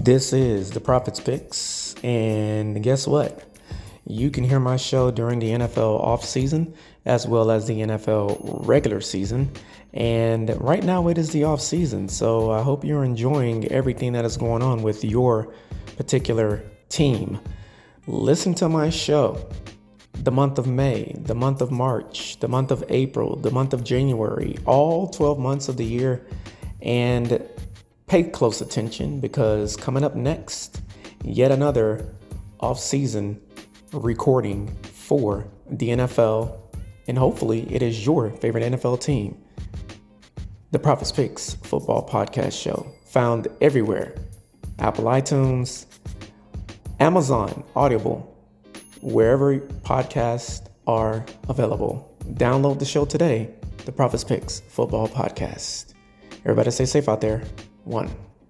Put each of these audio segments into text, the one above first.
This is the Prophet's Picks, and guess what? You can hear my show during the NFL offseason as well as the NFL regular season. And right now it is the offseason, so I hope you're enjoying everything that is going on with your particular team. Listen to my show the month of May, the month of March, the month of April, the month of January, all 12 months of the year, and pay close attention because coming up next, yet another off-season recording for the NFL, and hopefully it is your favorite NFL team. The Prophet's Picks Football Podcast Show, found everywhere. Apple iTunes, Amazon, Audible, wherever podcasts are available. Download the show today, The Prophet's Picks Football Podcast. Everybody stay safe out there. One.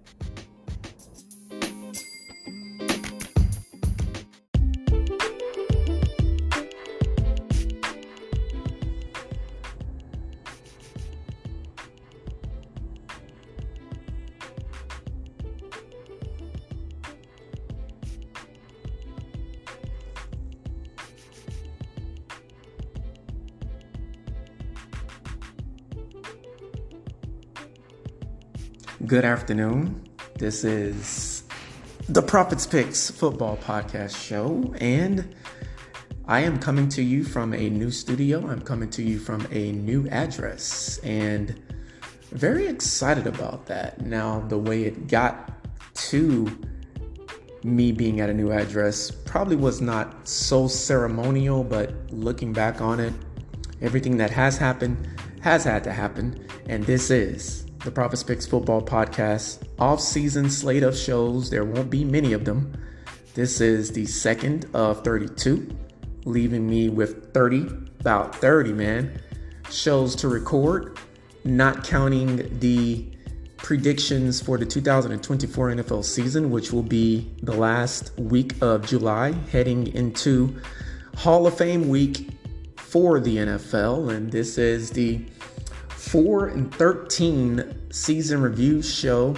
Good afternoon. This is the Prophet's Picks Football Podcast Show, and I am coming to you from a new studio. I'm coming to you from a new address, and very excited about that. Now, the way it got to me being at a new address probably was not so ceremonial, but looking back on it, everything that has happened has had to happen, and this is the Prophet's Picks Football Podcast off-season slate of shows. There won't be many of them. This is the second of 32, leaving me with about 30 shows to record, not counting the predictions for the 2024 NFL season, which will be the last week of July, heading into Hall of Fame week for the NFL. And this is the 4 and 13 season review show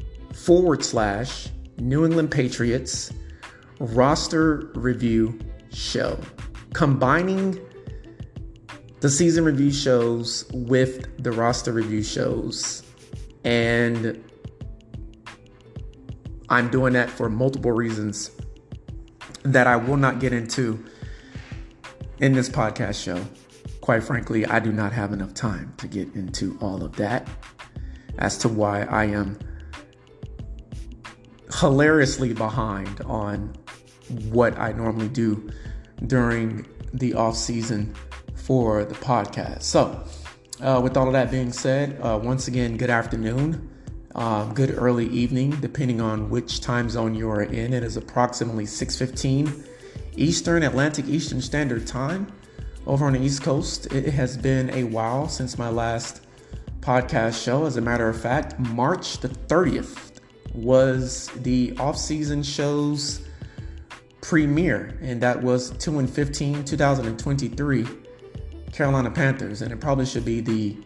/ New England Patriots roster review show, combining the season review shows with the roster review shows. And I'm doing that for multiple reasons that I will not get into in this podcast show. Quite frankly, I do not have enough time to get into all of that as to why I am hilariously behind on what I normally do during the off season for the podcast. So with all of that being said, once again, good afternoon, good early evening, depending on which time zone you are in. It is approximately 6:15 Atlantic Eastern Standard Time. Over on the East Coast, it has been a while since my last podcast show. As a matter of fact, March the 30th was the off-season show's premiere, and that was 2-15 2023 Carolina Panthers, and it probably should be the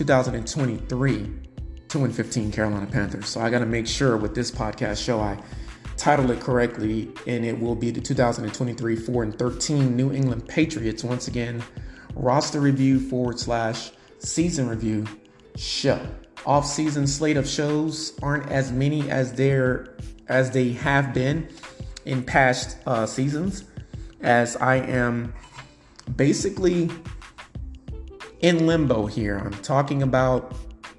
2023 2-15 Carolina Panthers. So I got to make sure with this podcast show I title it correctly, and it will be the 2023 4 and 13 New England Patriots. Once again, roster review / season review show. Off-season slate of shows aren't as many as they have been in past seasons, as I am basically in limbo here. I'm talking about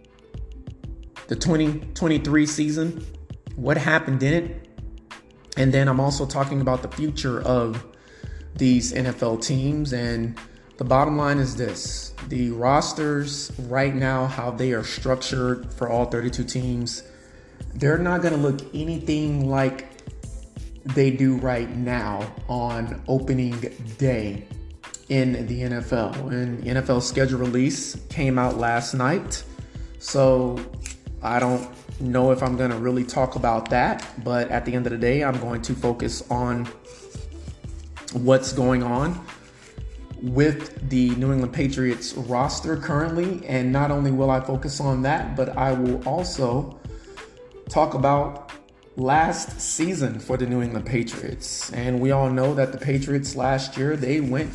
the 2023 season, what happened in it. And then I'm also talking about the future of these NFL teams. And the bottom line is this: the rosters right now, how they are structured for all 32 teams, they're not going to look anything like they do right now on opening day in the NFL. And NFL schedule release came out last night. So I don't know if I'm going to really talk about that, but at the end of the day, I'm going to focus on what's going on with the New England Patriots roster currently. And not only will I focus on that, but I will also talk about last season for the New England Patriots. And we all know that the Patriots last year, they went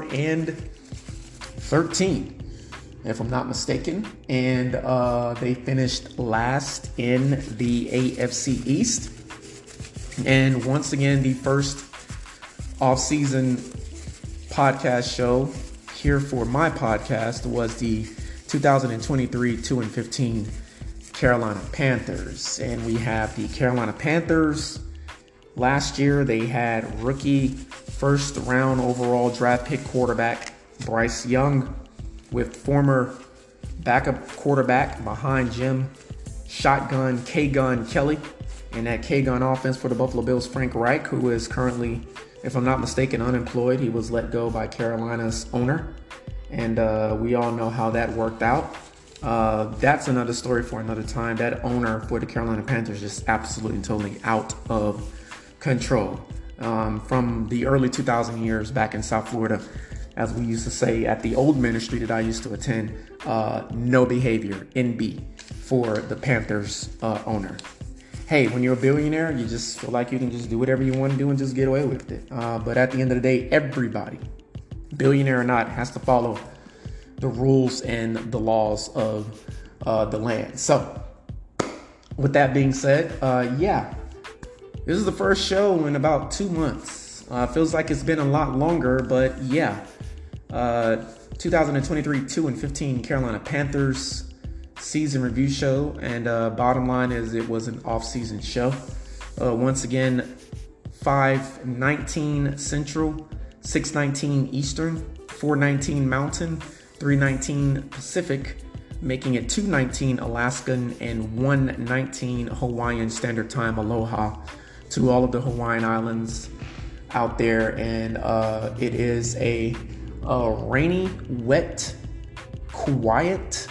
4-13, if I'm not mistaken. And they finished last in the AFC East. And once again, the first off-season podcast show here for my podcast was the 2023 2-15 Carolina Panthers. And we have the Carolina Panthers. Last year, they had rookie first round overall draft pick quarterback Bryce Young with former backup quarterback behind Jim Shotgun K-Gun Kelly. And that K-Gun offense for the Buffalo Bills, Frank Reich, who is currently, if I'm not mistaken, unemployed. He was let go by Carolina's owner. And we all know how that worked out. That's another story for another time. That owner for the Carolina Panthers is absolutely and totally out of control. From the early 2000 years back in South Florida, as we used to say at the old ministry that I used to attend, no behavior, NB, for the Panthers owner. Hey, when you're a billionaire, you just feel like you can just do whatever you want to do and just get away with it. But at the end of the day, everybody, billionaire or not, has to follow the rules and the laws of the land. So, with that being said, this is the first show in about 2 months. Feels like it's been a lot longer, but 2023 2-15 Carolina Panthers season review show. And bottom line is it was an off-season show. Once again, 5:19 Central, 6:19 Eastern, 4:19 Mountain, 3:19 Pacific, making it 2:19 Alaskan and 1:19 Hawaiian Standard Time. Aloha to all of the Hawaiian Islands out there. And it is a rainy, wet, quiet,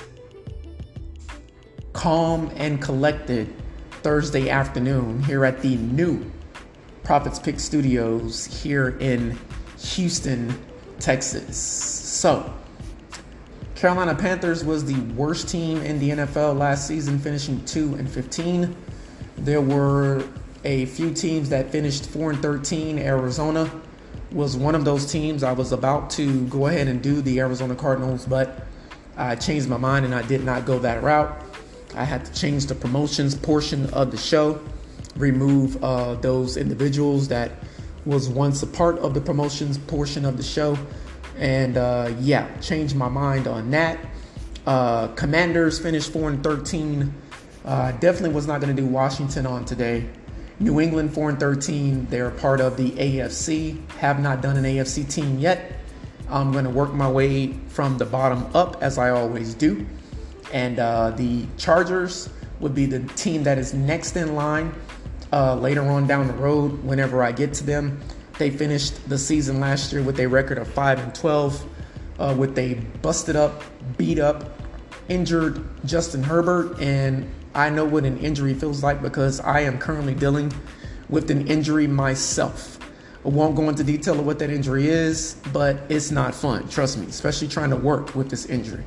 calm, and collected Thursday afternoon here at the new Prophets Pick Studios here in Houston, Texas. So, Carolina Panthers was the worst team in the NFL last season, finishing 2-15. There were a few teams that finished 4-13. Arizona was one of those teams. I was about to go ahead and do the Arizona Cardinals, but I changed my mind and I did not go that route. I had to change the promotions portion of the show, remove those individuals that was once a part of the promotions portion of the show. And changed my mind on that. Commanders finished 4-13. Definitely was not going to do Washington on today. New England 4-13. They're part of the AFC. Have not done an AFC team yet. I'm going to work my way from the bottom up as I always do. And the Chargers would be the team that is next in line later on down the road whenever I get to them. They finished the season last year with a record of 5-12 with a busted up, beat up, injured Justin Herbert. And I know what an injury feels like because I am currently dealing with an injury myself. I won't go into detail of what that injury is, but it's not fun, trust me, especially trying to work with this injury.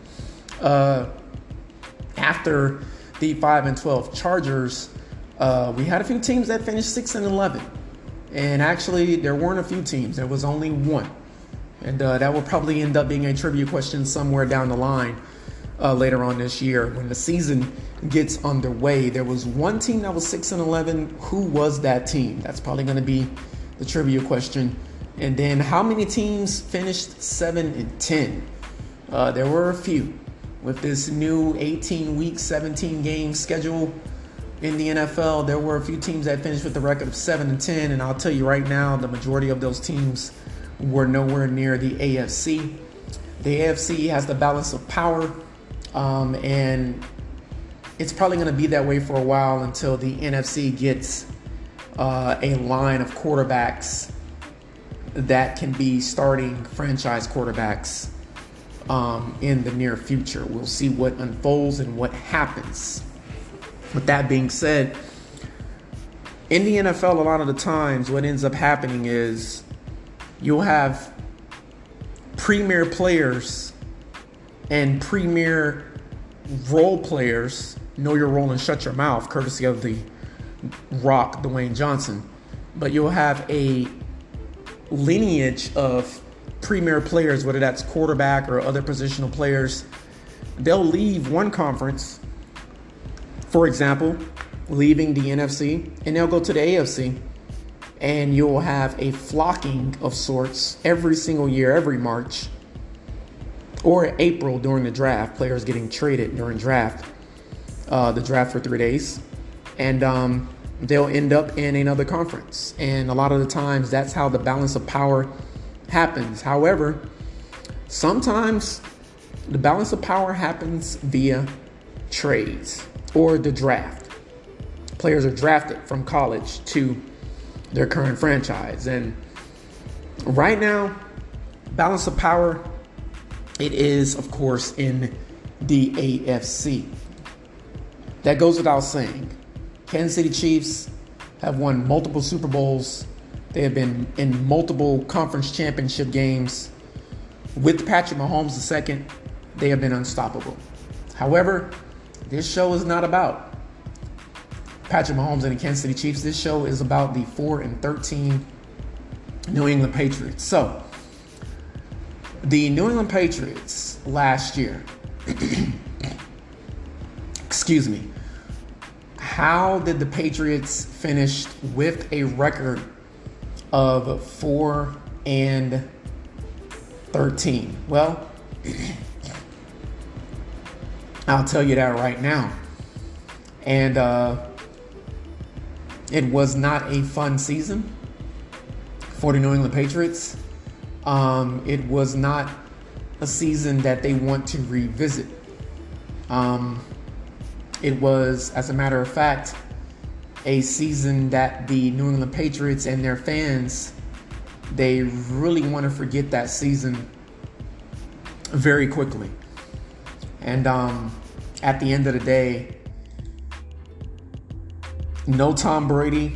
After the 5-12 Chargers, we had a few teams that finished 6-11. And actually, there weren't a few teams. There was only one. And that will probably end up being a trivia question somewhere down the line later on this year. When the season gets underway, there was one team that was 6-11. Who was that team? That's probably going to be the trivia question. And then how many teams finished 7-10? There were a few. With this new 18-week, 17-game schedule in the NFL, there were a few teams that finished with a record of 7-10, and I'll tell you right now, the majority of those teams were nowhere near the AFC. The AFC has the balance of power, and it's probably going to be that way for a while until the NFC gets a line of quarterbacks that can be starting franchise quarterbacks in the near future. We'll see what unfolds and what happens. With that being said, in the NFL, a lot of the times what ends up happening is you'll have premier players and premier role players, know your role and shut your mouth, courtesy of the rock Dwayne Johnson, but you'll have a lineage of premier players, whether that's quarterback or other positional players. They'll leave one conference, for example, leaving the NFC, and they'll go to the AFC, and you'll have a flocking of sorts every single year, every March or April during the draft, players getting traded during the draft for 3 days, and they'll end up in another conference. And a lot of the times that's how the balance of power happens. However, sometimes the balance of power happens via trades or the draft. Players are drafted from college to their current franchise. And right now, balance of power, it is, of course, in the AFC. That goes without saying. Kansas City Chiefs have won multiple Super Bowls. They have been in multiple conference championship games. With Patrick Mahomes II, they have been unstoppable. However, this show is not about Patrick Mahomes and the Kansas City Chiefs. This show is about the 4-13 New England Patriots. So, the New England Patriots last year, excuse me, how did the Patriots finish with a record of 4-13? Well, I'll tell you that right now. And it was not a fun season for the New England Patriots. It was not a season that they want to revisit. It was, as a matter of fact, a season that the New England Patriots and their fans, they really want to forget that season very quickly. And at the end of the day, no Tom Brady,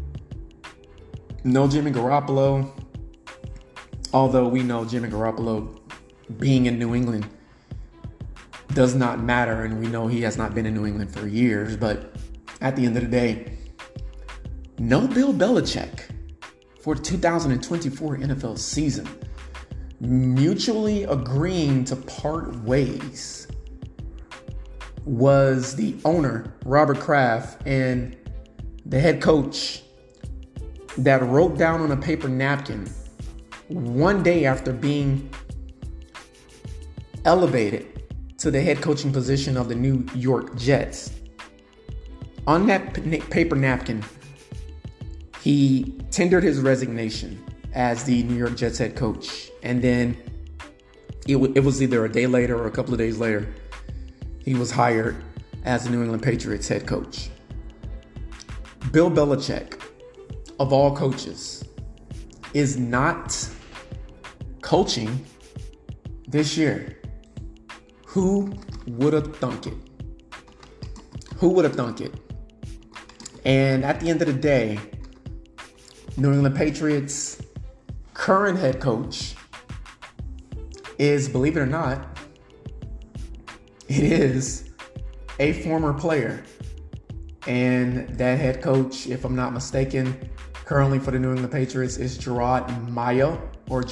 no Jimmy Garoppolo, although we know Jimmy Garoppolo being in New England does not matter, and we know he has not been in New England for years, but at the end of the day, no Bill Belichick for the 2024 NFL season. Mutually agreeing to part ways was the owner, Robert Kraft, and the head coach that wrote down on a paper napkin one day after being elevated to the head coaching position of the New York Jets. On that paper napkin, he tendered his resignation as the New York Jets head coach. And then it was either a day later or a couple of days later, he was hired as the New England Patriots head coach. Bill Belichick, of all coaches, is not coaching this year. Who would have thunk it? Who would have thunk it? And at the end of the day, New England Patriots' current head coach is, believe it or not, it is a former player. And that head coach, if I'm not mistaken, currently for the New England Patriots is Gerard Mayo.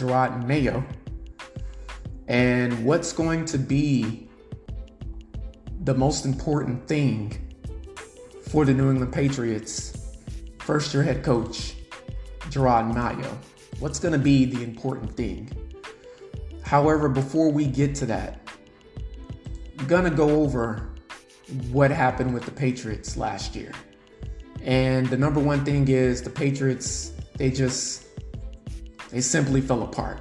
And what's going to be the most important thing for the New England Patriots, first-year head coach, Gerard Mayo? What's going to be the important thing? However, before we get to that, I'm going to go over what happened with the Patriots last year. And the number one thing is the Patriots, they simply fell apart.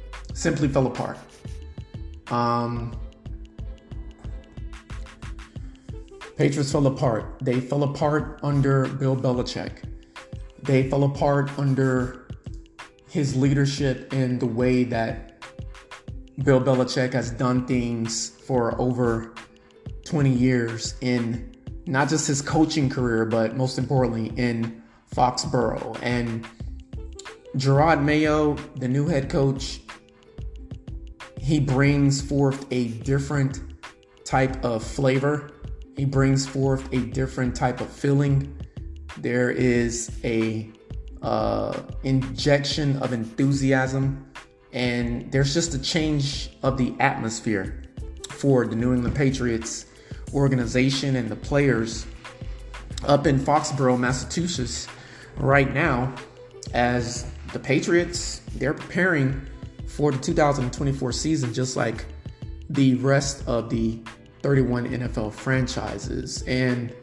Patriots fell apart. They fell apart under Bill Belichick. They fell apart under his leadership and the way that Bill Belichick has done things for over 20 years in not just his coaching career, but most importantly in Foxborough. And Gerard Mayo, the new head coach, he brings forth a different type of flavor. He brings forth a different type of feeling There is a injection of enthusiasm, and there's just a change of the atmosphere for the New England Patriots organization and the players up in Foxborough, Massachusetts right now, as the Patriots, they're preparing for the 2024 season just like the rest of the 31 NFL franchises. And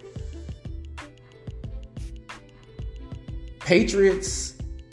Patriots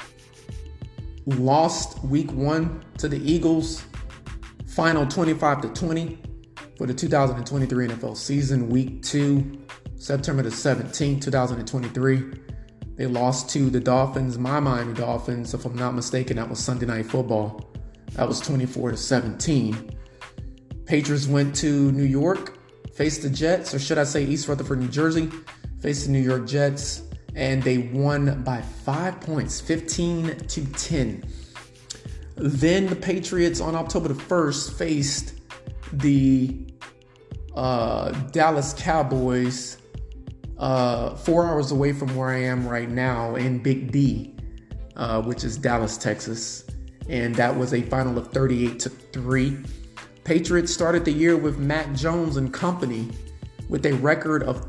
lost week 1 to the Eagles, final 25-20 for the 2023 NFL season. Week 2, September the 17th, 2023, they lost to the Dolphins, my Miami Dolphins. If I'm not mistaken, that was Sunday Night Football. That was 24-17. Patriots went to New York, faced the Jets, or should I say East Rutherford, New Jersey, faced the New York Jets, and they won by 5 points, 15-10. Then the Patriots on October the 1st faced the Dallas Cowboys 4 hours away from where I am right now in Big D, which is Dallas, Texas. And that was a final of 38-3. Patriots started the year with Mac Jones and company with a record of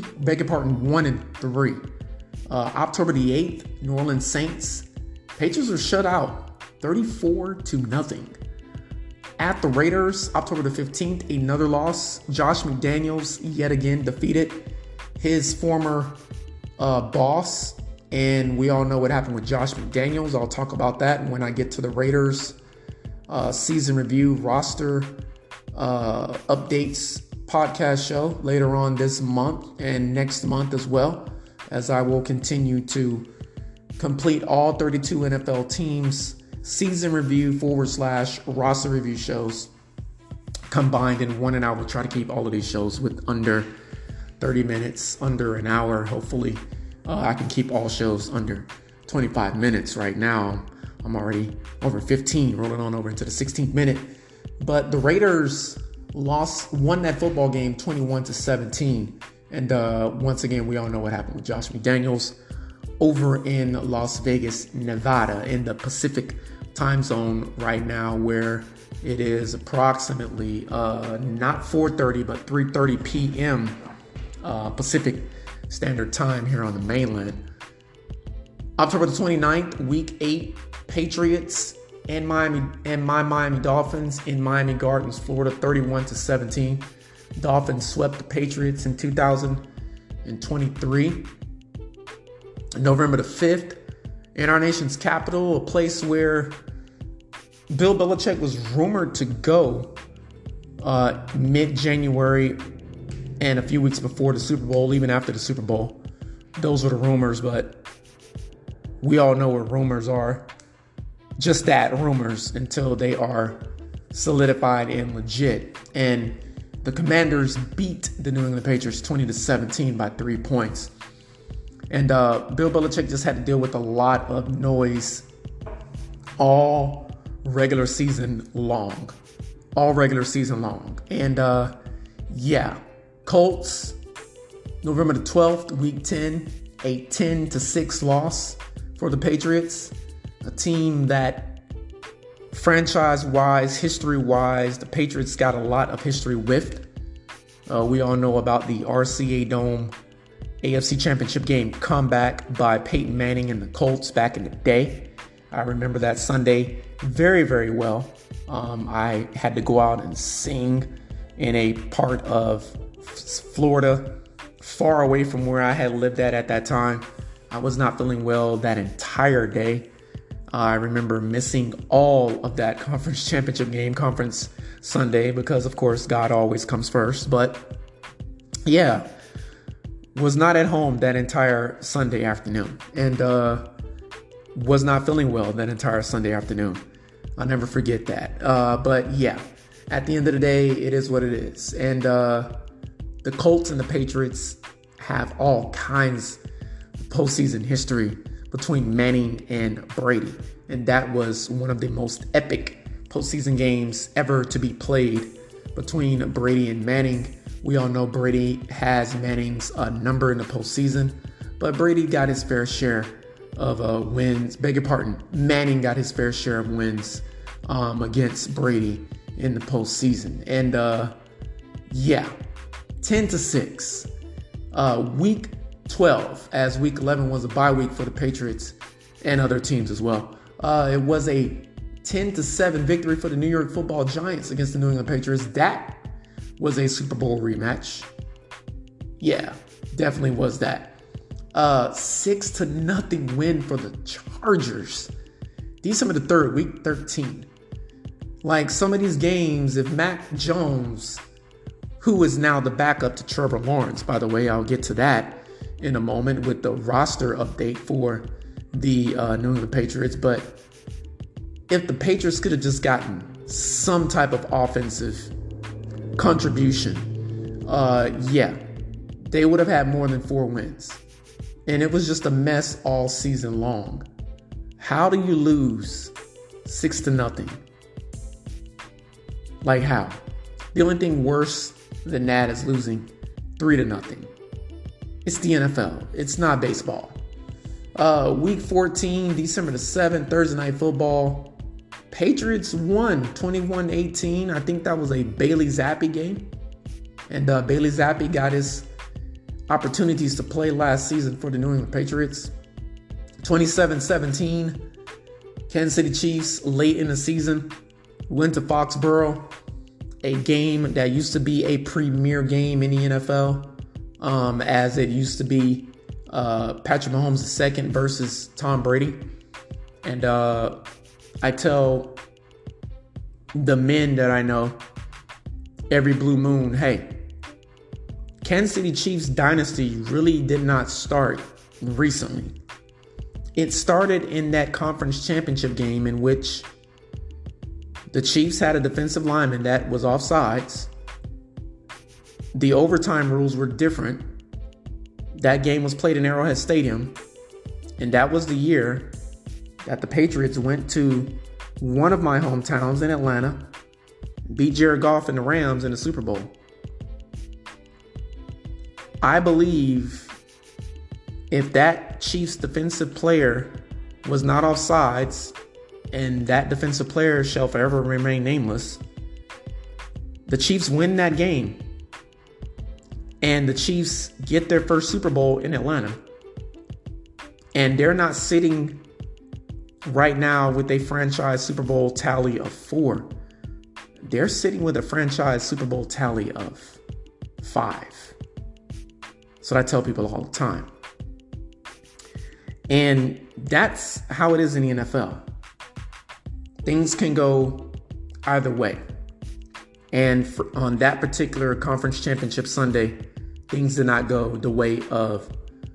1-3. October the 8th, New Orleans Saints. Patriots were shut out 34-0. At the Raiders, October the 15th, another loss. Josh McDaniels yet again defeated his former boss. And we all know what happened with Josh McDaniels. I'll talk about that when I get to the Raiders season review roster updates podcast show later on this month and next month as well, as I will continue to complete all 32 NFL teams season review / roster review shows combined in one, and I will try to keep all of these shows with under 30 minutes, under an hour. Hopefully I can keep all shows under 25 minutes. Right now I'm already over 15, rolling on over into the 16th minute. But the Raiders won that football game 21-17. And once again, we all know what happened with Josh McDaniels over in Las Vegas, Nevada, in the Pacific time zone right now, where it is approximately not 4:30, but 3:30 p.m. Pacific Standard Time here on the mainland. October the 29th, Week 8, Patriots and my Miami Dolphins in Miami Gardens, Florida, 31-17. Dolphins swept the Patriots in 2023. November the 5th, in our nation's capital, a place where Bill Belichick was rumored to go mid-January and a few weeks before the Super Bowl, even after the Super Bowl. Those were the rumors, but we all know what rumors are. Just that, rumors, until they are solidified and legit. And the Commanders beat the New England Patriots 20-17 by 3 points. And Bill Belichick just had to deal with a lot of noise all regular season long. And Colts, November the 12th, Week 10, a 10-6 loss for the Patriots. A team that franchise-wise, history-wise, the Patriots got a lot of history with. We all know about the RCA Dome AFC Championship game comeback by Peyton Manning and the Colts back in the day. I remember that Sunday very, very well. I had to go out and sing in a part of Florida far away from where I had lived at that time. I was not feeling well that entire day. I remember missing all of that conference championship game, conference Sunday, because of course God always comes first. But yeah, was not at home that entire Sunday afternoon, and was not feeling well that entire Sunday afternoon. I'll never forget that. But yeah, at the end of the day, it is what it is. And the Colts and the Patriots have all kinds of postseason history between Manning and Brady. And that was one of the most epic postseason games ever to be played between Brady and Manning. We all know Brady has Manning's number in the postseason. But Brady got his fair share of wins. Beg your pardon. Manning got his fair share of wins against Brady in the postseason. And 10-6. Week 12, as week 11 was a bye week for the Patriots and other teams as well. It was a 10-7 victory for the New York Football Giants against the New England Patriots. That was a Super Bowl rematch. Yeah, definitely was that. 6-0 win for the Chargers. December the 3rd, week 13. Like some of these games, if Mac Jones, who is now the backup to Trevor Lawrence, by the way, I'll get to that in a moment with the roster update for the New England Patriots. But if the Patriots could have just gotten some type of offensive contribution, they would have had more than 4 wins. And it was just a mess all season long. How do you lose 6-0? Like how? The only thing worse than that is losing 3-0. It's the NFL. It's not baseball. Week 14, December the 7th, Thursday Night Football. Patriots won 21-18. I think that was a Bailey Zappi game. And Bailey Zappi got his opportunities to play last season for the New England Patriots. 27-17. Kansas City Chiefs late in the season went to Foxborough, a game that used to be a premier game in the NFL, as it used to be Patrick Mahomes II versus Tom Brady. And I tell the men that I know every blue moon, hey, Kansas City Chiefs dynasty really did not start recently. It started in that conference championship game in which the Chiefs had a defensive lineman that was offsides. The overtime rules were different. That game was played in Arrowhead Stadium. And that was the year that the Patriots went to one of my hometowns in Atlanta, beat Jared Goff and the Rams in the Super Bowl. I believe if that Chiefs defensive player was not offsides, and that defensive player shall forever remain nameless, the Chiefs win that game. And the Chiefs get their first Super Bowl in Atlanta. And they're not sitting right now with a franchise Super Bowl tally of 4. They're sitting with a franchise Super Bowl tally of 5. That's what I tell people all the time. And that's how it is in the NFL. Things can go either way. And on that particular conference championship Sunday, things did not go the way of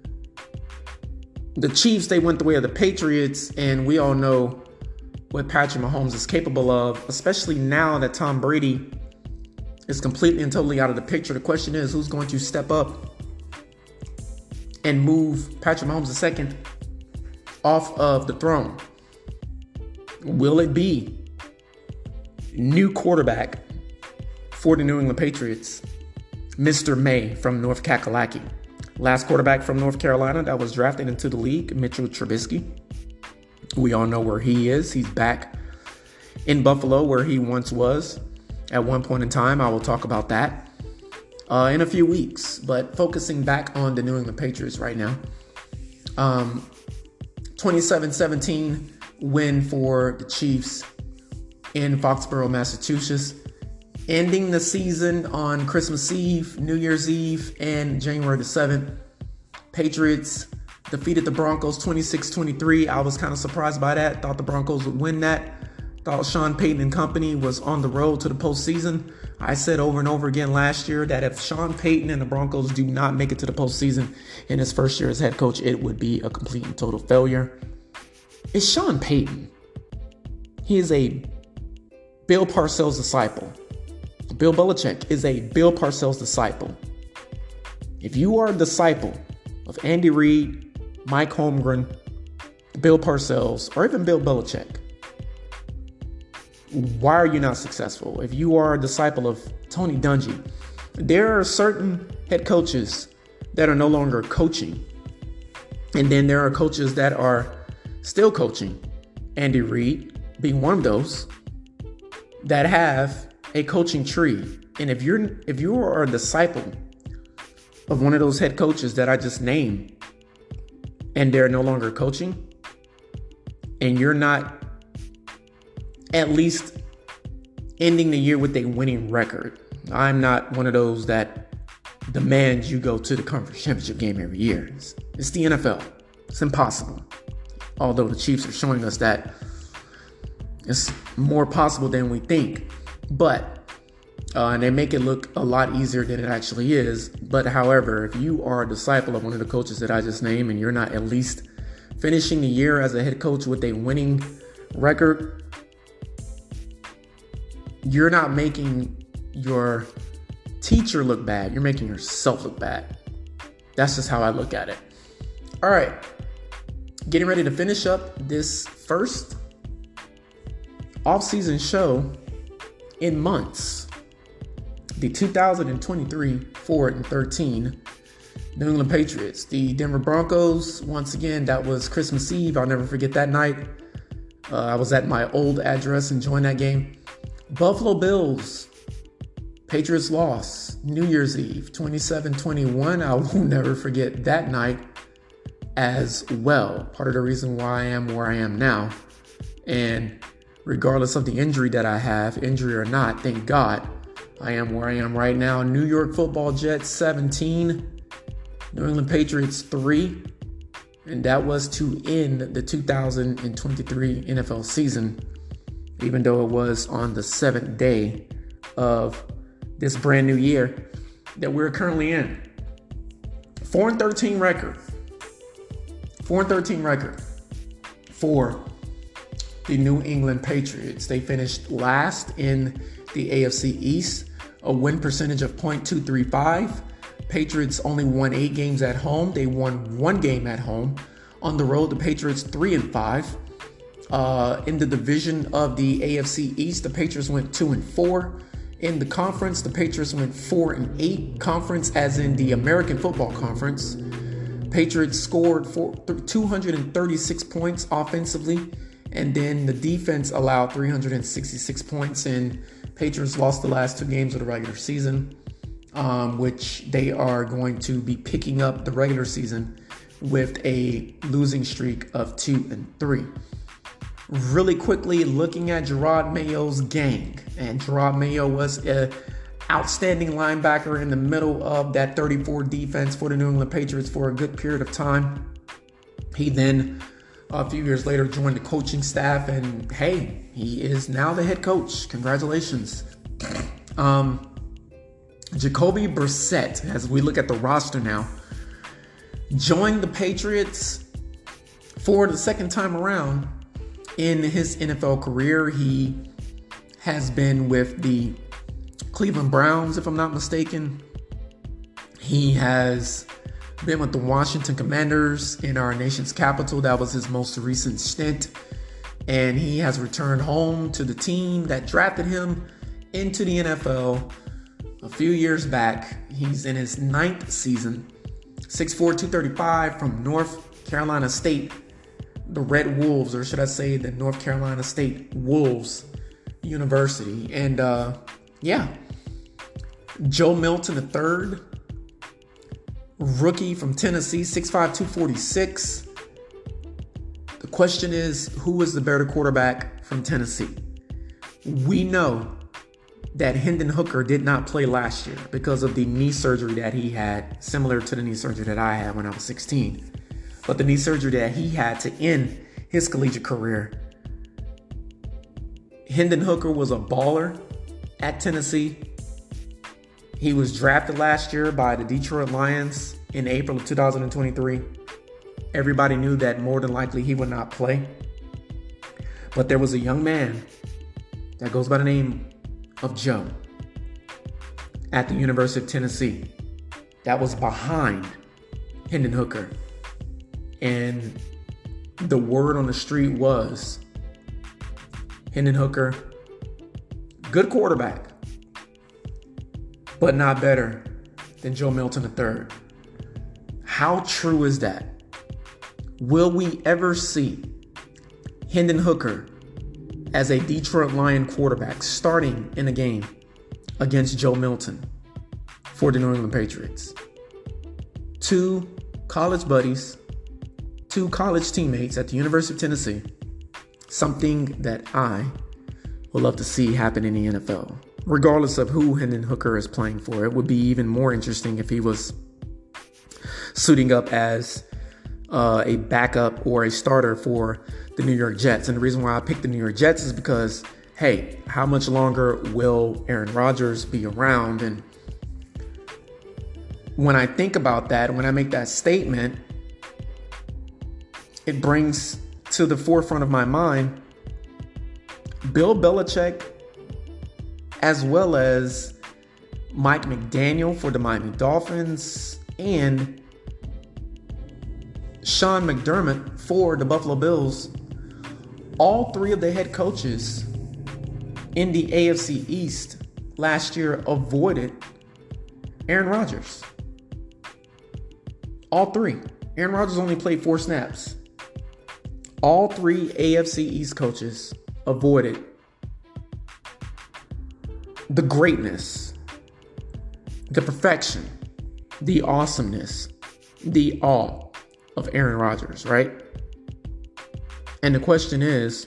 the Chiefs. They went the way of the Patriots, and we all know what Patrick Mahomes is capable of, especially now that Tom Brady is completely and totally out of the picture. The question is, who's going to step up and move Patrick Mahomes II off of the throne? Will it be new quarterback for the New England Patriots, Mr. May from North Kakalaki? Last quarterback from North Carolina that was drafted into the league, Mitchell Trubisky. We all know where he is. He's back in Buffalo where he once was at one point in time. I will talk about that in a few weeks. But focusing back on the New England Patriots right now. 27-17 win for the Chiefs in Foxborough, Massachusetts. Ending the season on Christmas Eve, New Year's Eve, and January the 7th. Patriots defeated the Broncos 26-23. I was kind of surprised by that. Thought the Broncos would win that. Thought Sean Payton and company was on the road to the postseason. I said over and over again last year that if Sean Payton and the Broncos do not make it to the postseason in his first year as head coach, it would be a complete and total failure. It's Sean Payton. He is a Bill Parcells disciple. Bill Belichick is a Bill Parcells disciple. If you are a disciple of Andy Reid, Mike Holmgren, Bill Parcells, or even Bill Belichick, why are you not successful? If you are a disciple of Tony Dungy, there are certain head coaches that are no longer coaching And then there are coaches that are still coaching. Andy Reid being one of those that have a coaching tree. And if you are a disciple of one of those head coaches that I just named, and they're no longer coaching, and you're not at least ending the year with a winning record, I'm not one of those that demands you go to the conference championship game every year. It's the NFL. It's impossible. Although the Chiefs are showing us that it's more possible than we think. But and they make it look a lot easier than it actually is. But however, if you are a disciple of one of the coaches that I just named, and you're not at least finishing the year as a head coach with a winning record, you're not making your teacher look bad. You're making yourself look bad. That's just how I look at it. All right. Getting ready to finish up this first off-season show in months. The 2023 4-13 New England Patriots. The Denver Broncos, once again, that was Christmas Eve. I'll never forget that night. I was at my old address enjoying that game. Buffalo Bills. Patriots loss. New Year's Eve, 27-21. I will never forget that night as well. Part of the reason why I am where I am now. And regardless of the injury that I have, injury or not, thank God, I am where I am right now. New York Football Jets 17, New England Patriots 3, and that was to end the 2023 NFL season, even though it was on the 7th day of this brand new year that we're currently in. 4-13 record. 4-13 record for the New England Patriots. They finished last in the AFC East, a win percentage of .235. Patriots only won 8 games at home. They won 1 game at home. On the road, the Patriots 3-5. In the division of the AFC East, the Patriots went 2-4. In the conference, the Patriots went 4-8. Conference, as in the American Football Conference. Patriots scored 236 points offensively, and then the defense allowed 366 points, and Patriots lost the last 2 games of the regular season, which they are going to be picking up the regular season with a losing streak of 2-3. Really quickly looking at Jerod Mayo's gang, and Jerod Mayo was an outstanding linebacker in the middle of that 34 defense for the New England Patriots for a good period of time. He then, a few years later, joined the coaching staff, and hey, he is now the head coach. Congratulations. Jacoby Brissett, as we look at the roster now, joined the Patriots for the second time around in his NFL career. He has been with the Cleveland Browns, if I'm not mistaken. He has been with the Washington Commanders in our nation's capital. That was his most recent stint. And he has returned home to the team that drafted him into the NFL a few years back. He's in his 9th season. 6'4", 235 from North Carolina State, the Red Wolves, or should I say the North Carolina State Wolves University. And Joe Milton III, rookie from Tennessee, 6'5", 246. The question is, who is the better quarterback from Tennessee? We know that Hendon Hooker did not play last year because of the knee surgery that he had, similar to the knee surgery that I had when I was 16. But the knee surgery that he had to end his collegiate career. Hendon Hooker was a baller at Tennessee. He was drafted last year by the Detroit Lions in April of 2023. Everybody knew that more than likely he would not play. But there was a young man that goes by the name of Joe at the University of Tennessee that was behind Hendon Hooker. And the word on the street was Hendon Hooker, good quarterback, but not better than Joe Milton III. How true is that? Will we ever see Hendon Hooker as a Detroit Lion quarterback starting in a game against Joe Milton for the New England Patriots? Two college buddies, two college teammates at the University of Tennessee. Something that I would love to see happen in the NFL. Regardless of who Hendon Hooker is playing for, it would be even more interesting if he was suiting up as a backup or a starter for the New York Jets. And the reason why I picked the New York Jets is because, hey, how much longer will Aaron Rodgers be around? And when I think about that, when I make that statement, it brings to the forefront of my mind Bill Belichick as well as Mike McDaniel for the Miami Dolphins and Sean McDermott for the Buffalo Bills. All three of the head coaches in the AFC East last year avoided Aaron Rodgers. All three. Aaron Rodgers only played 4 snaps. All three AFC East coaches avoided the greatness, the perfection, the awesomeness, the awe of Aaron Rodgers, right? And the question is,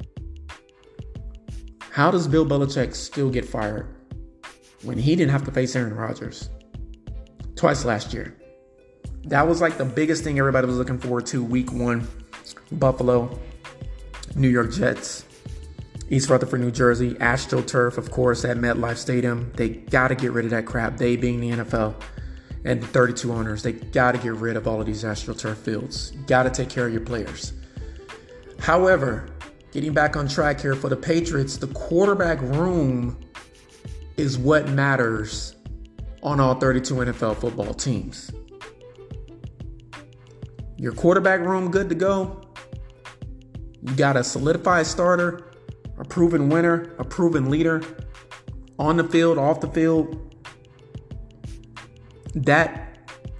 how does Bill Belichick still get fired when he didn't have to face Aaron Rodgers twice last year? That was like the biggest thing everybody was looking forward to week 1. Buffalo, New York Jets, East Rutherford, New Jersey, AstroTurf, of course, at MetLife Stadium. They got to get rid of that crap. They being the NFL and the 32 owners, they got to get rid of all of these AstroTurf fields. Got to take care of your players. However, getting back on track here for the Patriots, the quarterback room is what matters on all 32 NFL football teams. Your quarterback room good to go. You got a solidified starter, a proven winner, a proven leader on the field, off the field. That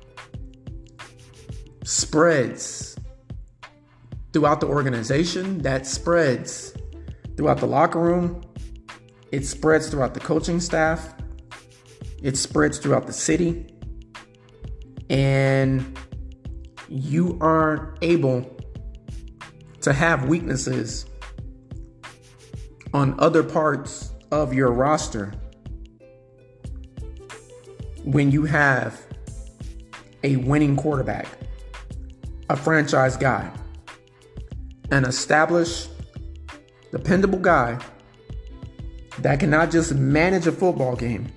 spreads throughout the organization. That spreads throughout the locker room. It spreads throughout the coaching staff. It spreads throughout the city. And you aren't able to have weaknesses on other parts of your roster when you have a winning quarterback, a franchise guy, an established, dependable guy that can not just manage a football game,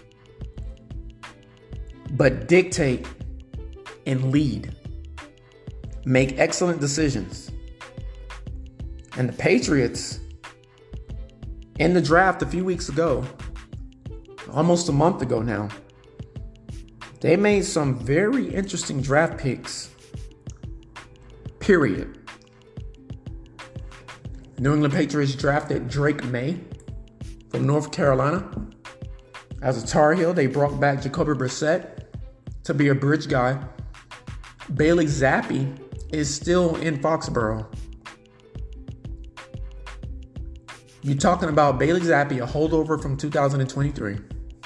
but dictate and lead, make excellent decisions. And the Patriots, in the draft a few weeks ago, almost a month ago now, they made some very interesting draft picks, period. New England Patriots drafted Drake May from North Carolina. As a Tar Heel, they brought back Jacoby Brissett to be a bridge guy. Bailey Zappi is still in Foxborough. You're talking about Bailey Zappi, a holdover from 2023,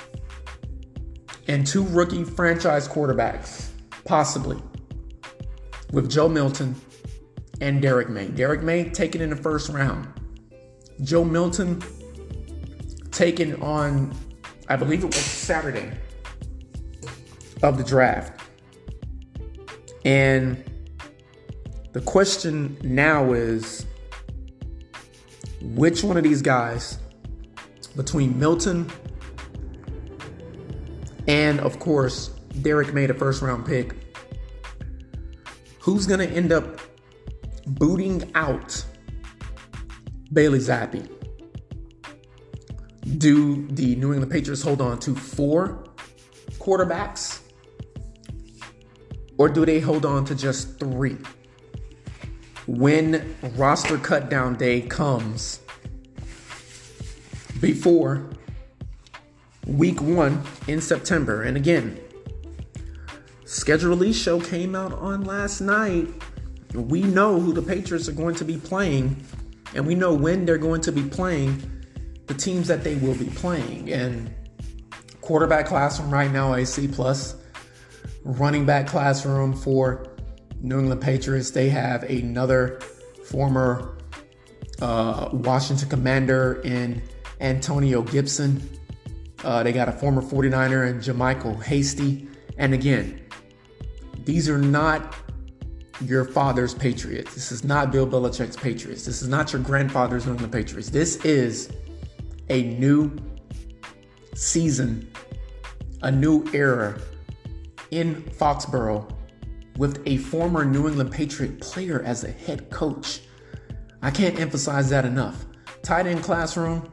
and 2 rookie franchise quarterbacks, possibly, with Joe Milton and Derek May. Derek May taken in the first round. Joe Milton taken on, I believe it was Saturday of the draft. And the question now is, which one of these guys, between Milton and, of course, Derek May, the first round pick, who's going to end up booting out Bailey Zappi? Do the New England Patriots hold on to 4 quarterbacks? Or do they hold on to just 3? When roster cut down day comes before week 1 in September. And again, schedule release show came out on last night. we know who the Patriots are going to be playing, and we know when they're going to be playing the teams that they will be playing. And quarterback classroom right now, a C+. Running back classroom for New England Patriots, they have another former Washington Commander in Antonio Gibson. They got a former 49er in JaMycal Hasty. And again, these are not your father's Patriots. This is not Bill Belichick's Patriots. This is not your grandfather's New England Patriots. This is a new season, a new era in Foxborough with a former New England Patriot player as a head coach. I can't emphasize that enough. Tight end classroom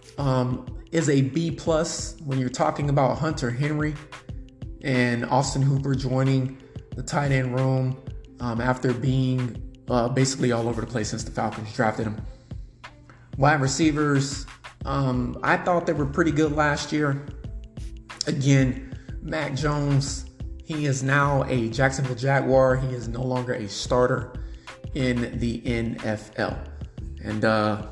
is a B+ when you're talking about Hunter Henry and Austin Hooper joining the tight end room after being basically all over the place since the Falcons drafted him. Wide receivers, I thought they were pretty good last year. Again, Mac Jones, he is now a Jacksonville Jaguar. He is no longer a starter in the NFL. And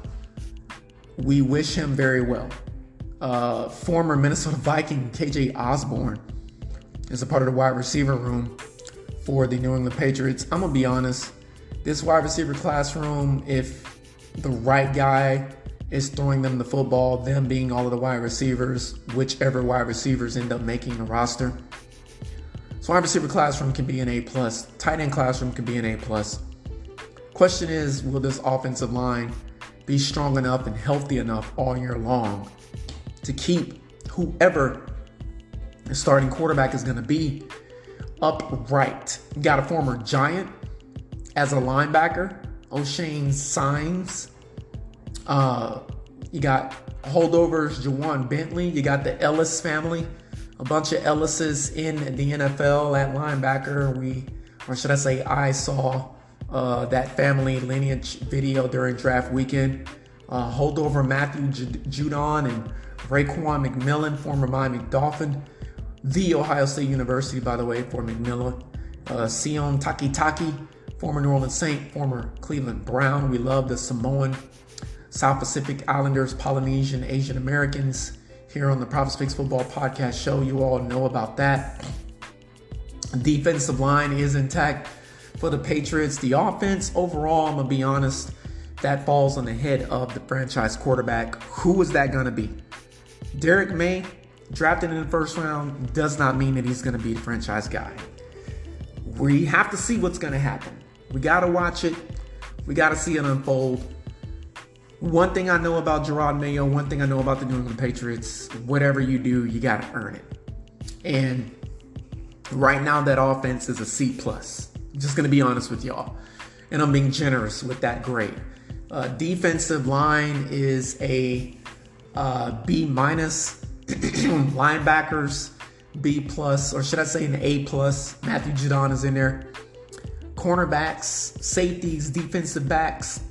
we wish him very well. Former Minnesota Viking KJ Osborne is a part of the wide receiver room for the New England Patriots. I'm going to be honest. This wide receiver classroom, if the right guy is throwing them the football, them being all of the wide receivers, whichever wide receivers end up making the roster. So wide receiver classroom can be an A+. Tight end classroom can be an A+. Question is, will this offensive line be strong enough and healthy enough all year long to keep whoever the starting quarterback is going to be upright? You got a former Giant as a linebacker, O'Shane Symes. You got holdovers, Jawan Bentley. You got the Ellis family, a bunch of Ellises in the NFL at linebacker. I saw that family lineage video during draft weekend. Holdover Matthew Judon and Raekwon McMillan, former Miami Dolphin. The Ohio State University, by the way, for McMillan. Sion Takitaki, former New Orleans Saint, former Cleveland Brown. We love the Samoan, South Pacific Islanders, Polynesian, Asian Americans here on the Prophets Picks Football Podcast show. You all know about that. Defensive line is intact for the Patriots. The offense, overall, I'm going to be honest, that falls on the head of the franchise quarterback. Who is that going to be? Derek May, drafted in the first round, does not mean that he's going to be the franchise guy. We have to see what's going to happen. We got to watch it. We got to see it unfold. One thing I know about Gerard Mayo, one thing I know about the New England Patriots, whatever you do, you got to earn it. And right now, that offense is a C+. I'm just going to be honest with y'all. And I'm being generous with that grade. Defensive line is a B-. Linebackers, B+, or should I say an A+. Matthew Judon is in there. Cornerbacks, safeties, defensive backs.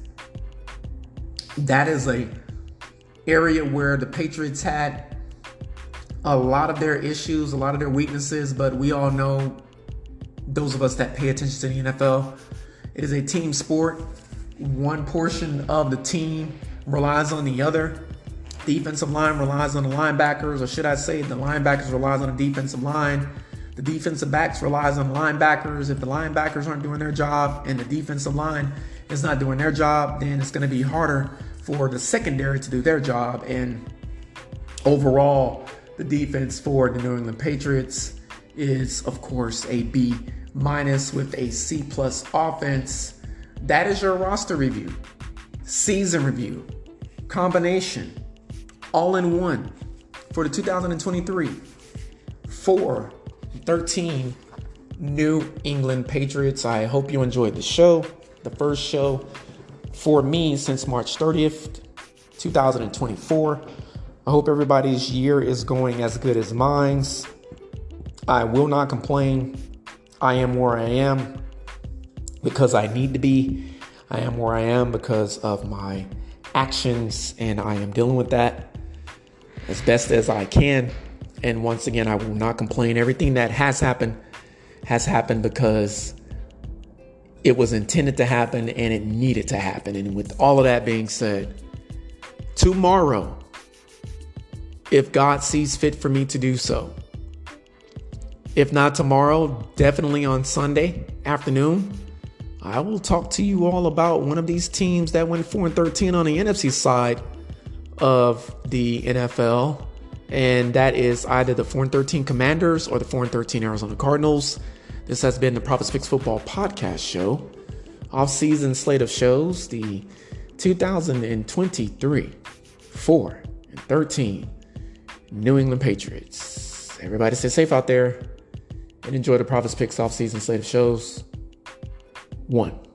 That is a area where the Patriots had a lot of their issues, a lot of their weaknesses, but we all know, those of us that pay attention to the NFL, it is a team sport. One portion of the team relies on the other. Defensive line relies on the linebackers, or should I say the linebackers relies on the defensive line. The defensive backs relies on the linebackers. If the linebackers aren't doing their job and the defensive line is not doing their job, then it's going to be harder for the secondary to do their job. And overall, the defense for the New England Patriots is, of course, a B- with a C+ offense. That is your roster review, season review, combination, all in one for the 2023 4-13 New England Patriots. I hope you enjoyed the show. The first show for me since March 30th, 2024. I hope everybody's year is going as good as mine's. I will not complain. I am where I am because I need to be. I am where I am because of my actions, and I am dealing with that as best as I can. And once again, I will not complain. Everything that has happened because it was intended to happen and it needed to happen. And with all of that being said, tomorrow, if God sees fit for me to do so, if not tomorrow, definitely on Sunday afternoon, I will talk to you all about one of these teams that went 4-13 on the NFC side of the NFL. And that is either the 4-13 Commanders or the 4-13 Arizona Cardinals. This has been the Prophets Picks Football Podcast Show. Off-season slate of shows, the 2023 4-13 New England Patriots. Everybody stay safe out there and enjoy the Prophets Picks off-season slate of shows. 1.